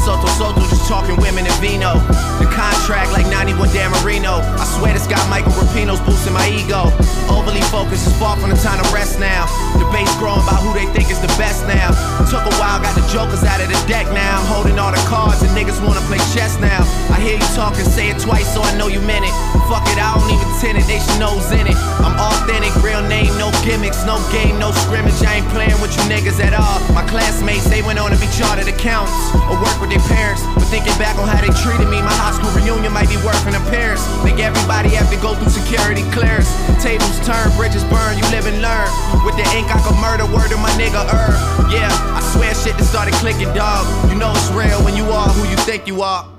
Soto, just talking women and vino. The contract like 91 Dan Marino. I swear this guy Michael Rapino's boosting my ego. Overly focused, it's far from the time to rest now. Debates growing about who they think is the best now. Took a while, got the jokers out of the deck now. I'm holding all the cards and niggas wanna play chess now. I hear you talking, say it twice so I know you meant it. Fuck it, I don't even tend it, they should know's in it. I'm authentic, real name, no gimmicks, no game, no scrimmage. I ain't playing with you niggas at all. My classmates, they went on to be chartered accountants or work with their parents. But thinking back on how they treated me, my high school reunion might be worth an appearance. Think everybody have to go through security clearance. Tables turn, bridges burn, you live and learn. With the ink I could murder, word of my nigga Yeah, I swear shit that started clicking, dog. You know it's real when you are who you think you are.